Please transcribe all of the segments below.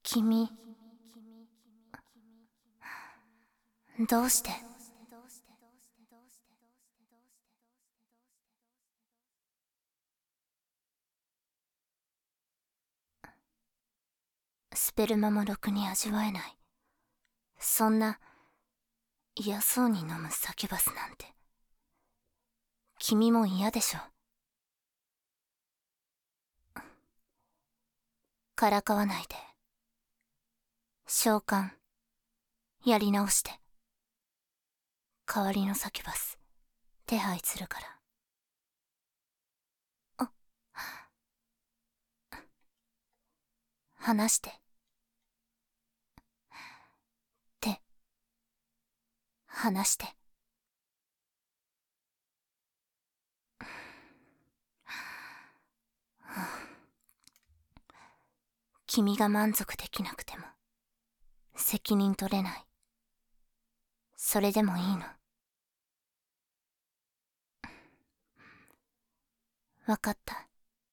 君、どうして？スペルマもろくに味わえない。そんな嫌そうに飲むサキュバスなんて、君も嫌でしょ。からかわないで。召喚やり直して。代わりのサキュバス手配するから。話して。手離して。君が満足できなくても責任取れない。それでもいいの？わかった。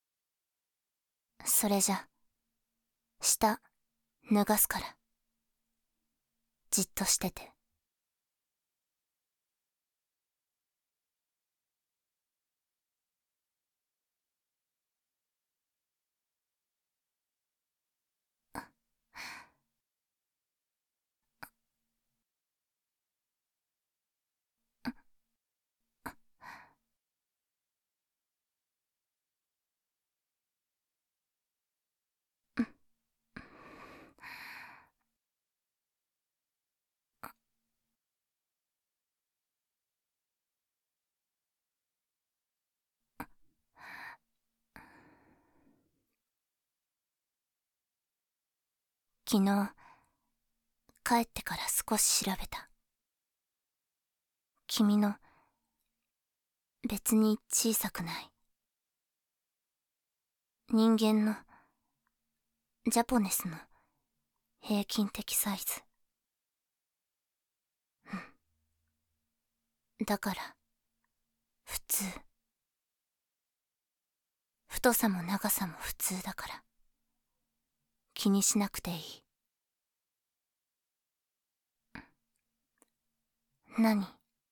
それじゃ下脱がすから。じっとしてて。昨日帰ってから少し調べた。君の別に小さくない。人間のジャポネスの平均的サイズ。だから普通。太さも長さも普通だから気にしなくていい。何？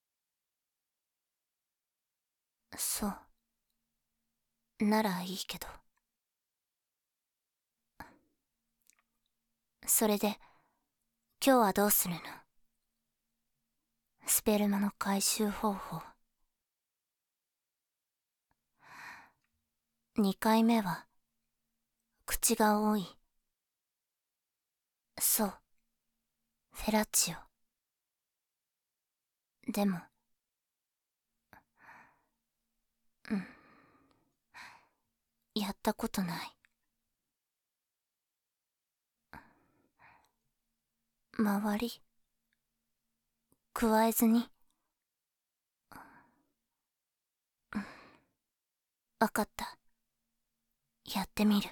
そうならいいけど。それで今日はどうするの？スペルマの回収方法。2回目は口が多い。そう、フェラチオ。でもやったことない。周り加えずに。わかった。やってみる。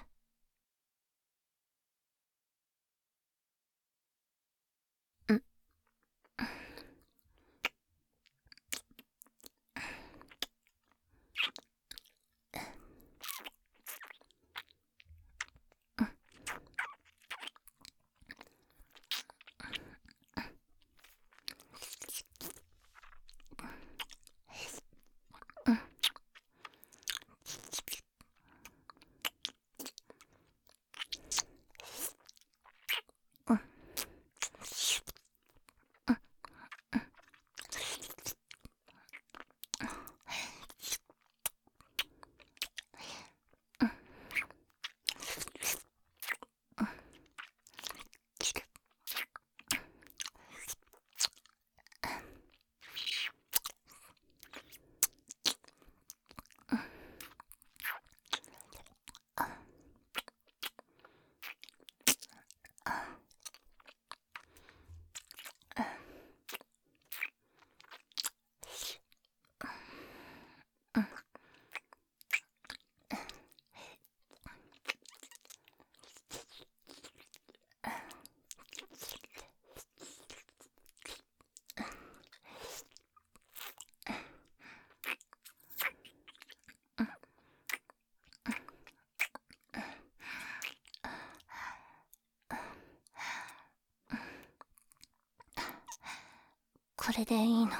それでいいの。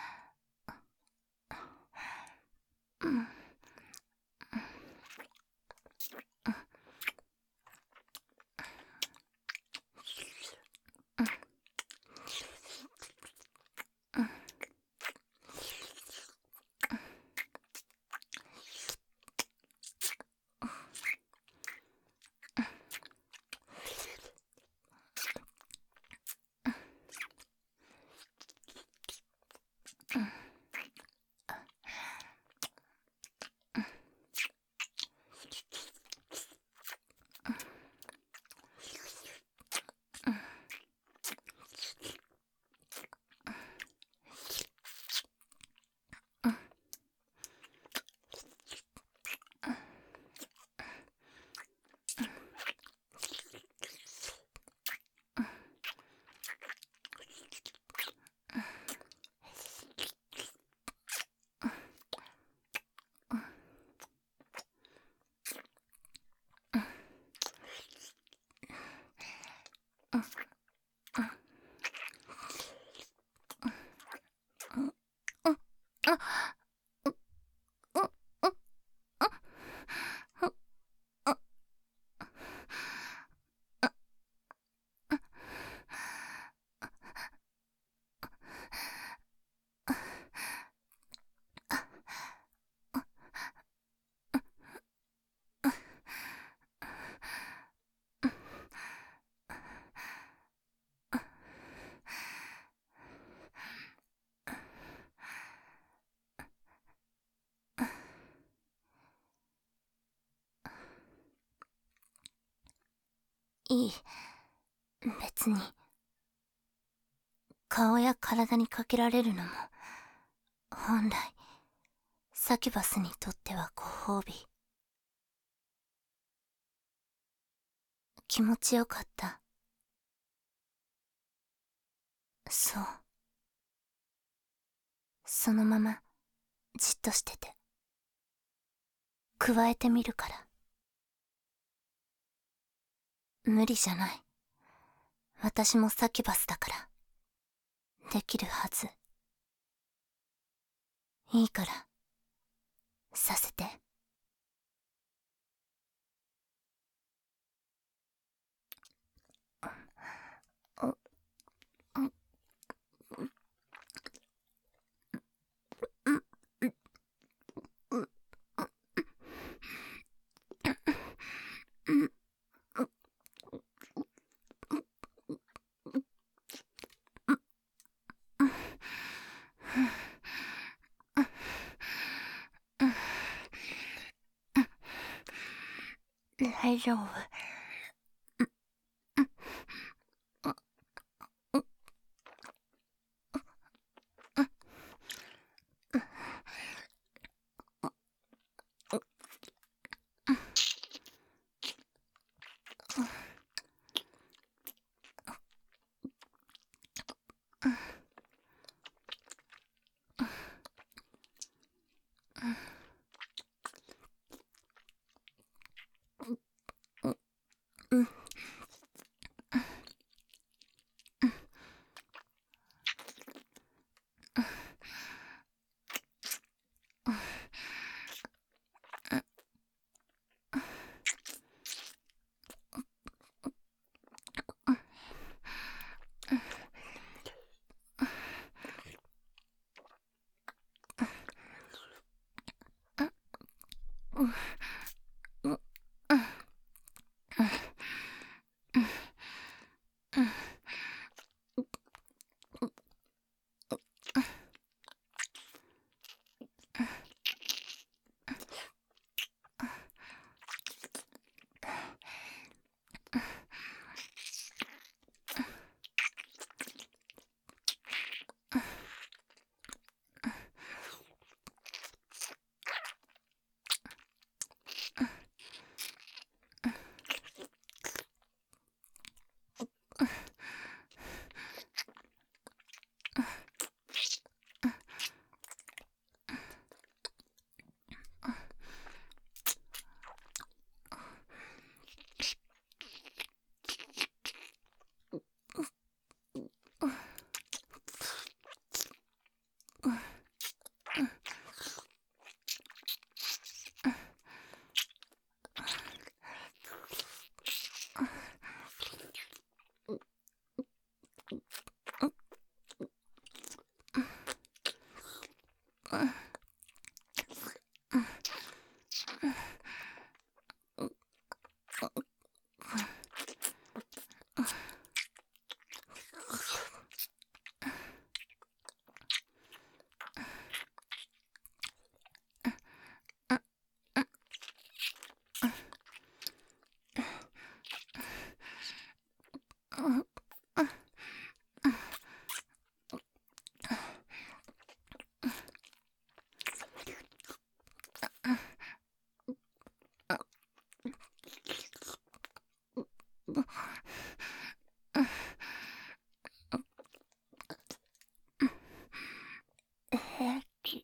うん。いい。別に。顔や体にかけられるのも、本来、サキュバスにとってはご褒美。気持ちよかった。そう。そのまま、じっとしてて。加えてみるから。無理じゃない。私もサキュバスだから。できるはず。いいから、させて。大丈夫。 平気。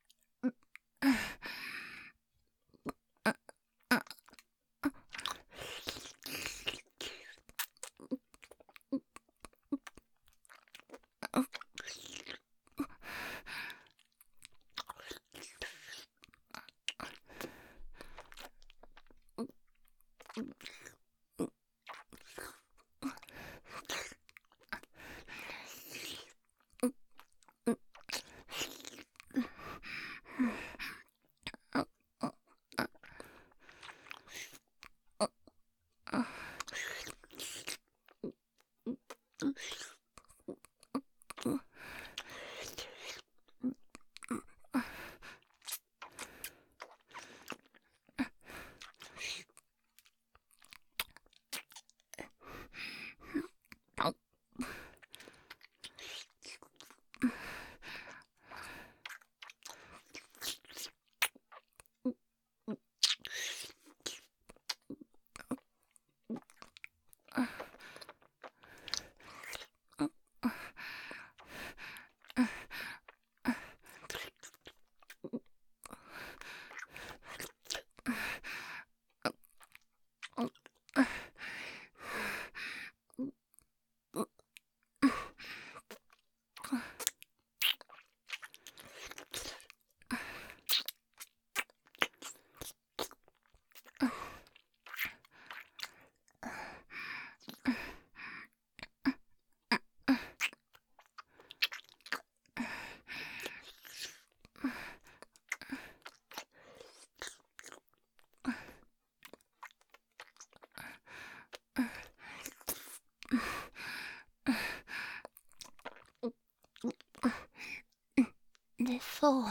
で、そう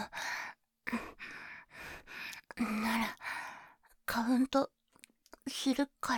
ならカウントするから、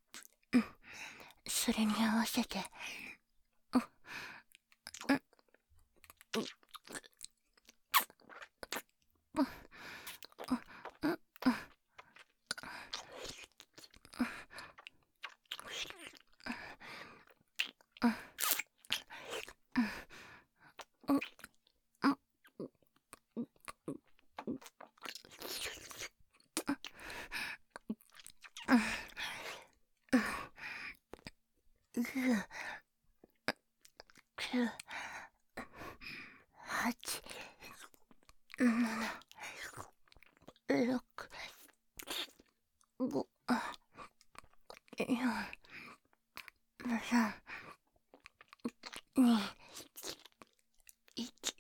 それに合わせて。9、8、7、6、5、4、3、2、1。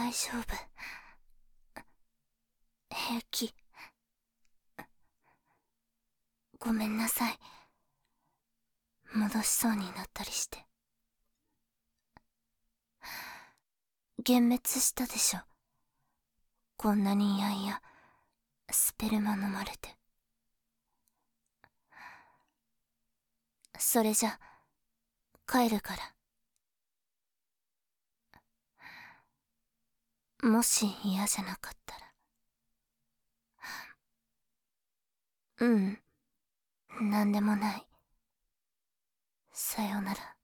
大丈夫。平気。ごめんなさい。戻しそうになったりして。幻滅したでしょ。こんなにいやいやスペルマ飲まれて。それじゃ帰るから。もし嫌じゃなかったら。なんでもない。さよなら。